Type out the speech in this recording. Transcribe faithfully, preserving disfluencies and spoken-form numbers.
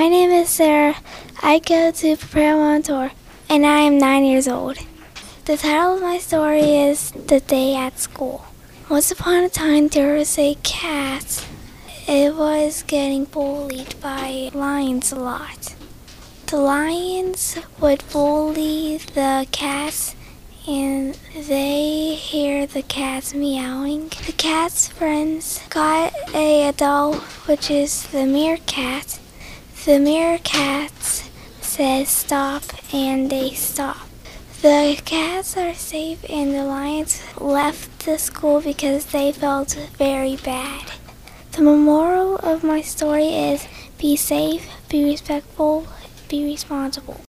My name is Sarah. I go to Premontour, and I am nine years old. The title of my story is The Day at School. Once upon a time, there was a cat. It was getting bullied by lions a lot. The lions would bully the cats, and they hear the cats meowing. The cat's friends got a doll, which is the meerkat. The meerkats said stop, and they stopped. The cats are safe, and the lions left the school because they felt very bad. The moral of my story is be safe, be respectful, be responsible.